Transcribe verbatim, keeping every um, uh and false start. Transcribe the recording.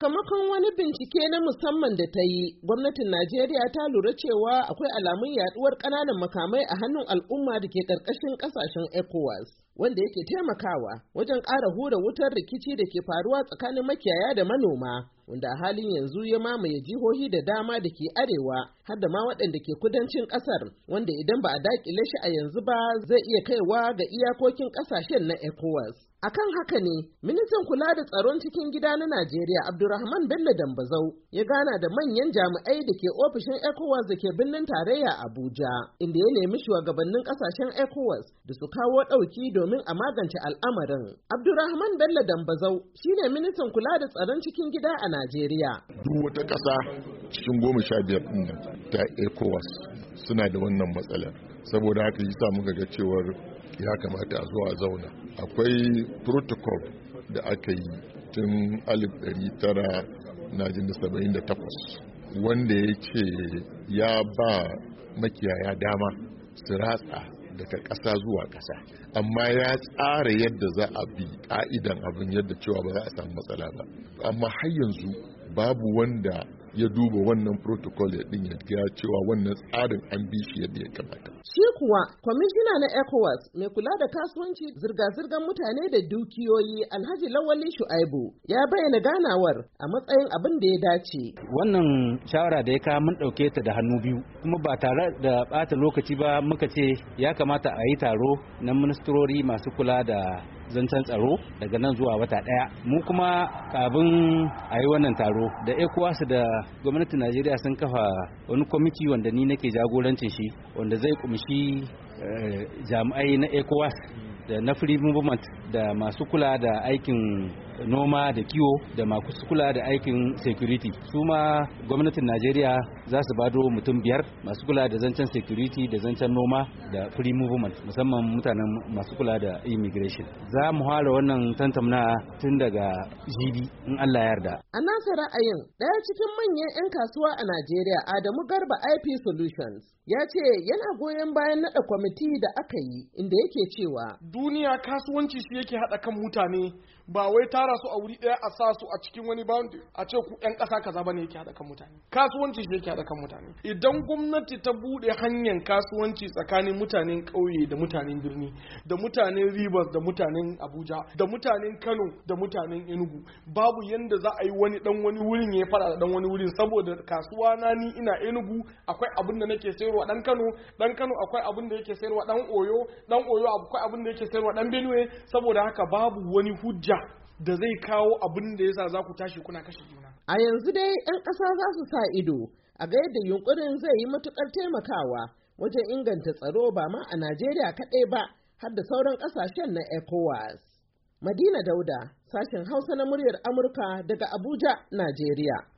Sakamakon wani bincike na musamman da ta yi, gwamnatin Najeriya ta lura cewa akwai alamun yaduwar ƙananan makamai a hannun al'umma da ke ƙarƙashin ƙasashen ECOWAS, wanda yake taimakawa wajen ƙara hura wutar rikici da ke faruwa tsakanin makiyaya da manoma, wanda a halin yanzu ya mamaye jihohi da dama da ke arewa har da ma waɗanda ke kudancin ƙasar, wanda idan ba a daƙile shi a yanzu ba zai iya kaiwa ga iyakokin ƙasashen na ECOWAS. Akan haka ne, ministan kula da tsaron cikin gida na Najeriya Abdulrahman Bello Dambazau ya gana da manyan jami'ai da ke ofishin ECOWAS da ke birnin tarayya Abuja, inda ya nemi shugabannin kasashen ECOWAS da su kawo ɗauki domin a magance al'amarin. Abdulrahman Bello Dambazau shine ministan kula da tsaron cikin gida a Najeriya. Duk wata ƙasa cikin goma sha biyar ɗin ta ECOWAS suna da wannan matsalar. Saboda haka yi sa muka ga cewar ya kamata a zo a zauna. Akwai protocol da aka yi tun alif ɗari tara da saba'in da takwas wanda ya ce ya ba makiyaya dama su ratsa daga ƙasa zuwa ƙasa, amma ya tsara yadda za a bi ƙa'idan abin yadda cewa ba za a samu matsala ba. Amma har yanzu babu wanda ya duba wannan protocol ya din ya cewa wannan tsarin an bi shi yadda ya kamata. Shi kuwa kwamishina na ECOWAS mai kula da kasuwanci, zirga-zirgar mutane da dukiyoyi Alhaji Lawali Shu'aibu ya bayyana ganawar a matsayin abin da ya dace. Wannan shawara da ya kawo mun ɗauke ta da hannu biyu, kuma ba tare da ɓata lokaci ba muka ce ya kamata a yi taro na ministrori masu kula da zancen tsaro daga nan zuwa wata ɗaya. Mu kuma kafin a yi wannan taro da ECOWAS da gwamnatin Najeriya sun kafa wani kwamiti wanda ni nake jagorancin shi, wanda zai kumshi jami'ai na ECOWAS da na free movement da masu kula da aikin noma da kiwo da masu kula da aikin security. Su ma gwamnatin Najeriya za su bado mutum biyar masu kula da zancen security da zancen noma da free movement, musamman mutanen masu kula da immigration. Za mu fara wannan tantamna tun daga jibi in Allah yarda. A nasa ra'ayin, ɗaya cikin manyan 'yan kasuwa a Najeriya Adamu Garba I P Solutions ya ce yana goyon bayan naɗa kwamiti da aka yi, inda yake cewa duniya kasuwanci shi yake haɗa kan mutane, ba wai tara su a wuri ɗaya a sa su a cikin wani boundary a ce ku ƴan ƙasa kaza bane yake haɗa kan mutane. Kasuwanci shi yake haɗa kan mutane. Idan gwamnati ta buɗe hanyar kasuwanci tsakanin mutanen ƙauye da mutanen birni, da mutanen Rivers da mutanen Abuja, da mutanen Kano da mutanen Enugu, babu yanda za a yi wani dan wani wurin ya fara da dan wani wurin, saboda kasuwa na ni ina Enugu akwai abin da nake sayarwa dan Kano, dan Kano akwai abin da yake sayarwa dan Oyo, dan Oyo akwai abin da yake sayarwa dan Benue, saboda haka babu wani hujja da zai kawo abin da yasa za ku tashi kuna kashe juna. A yanzu dai 'yan ƙasa za su sa ido a ga yadda yunkurin zai yi matuƙar taimakawa wajen inganta tsaro ba ma a Najeriya kaɗai ba har da sauran ƙasashen na ECOWAS. Madina Dauda, sashen Hausa na muryar Amurka daga Abuja, Najeriya.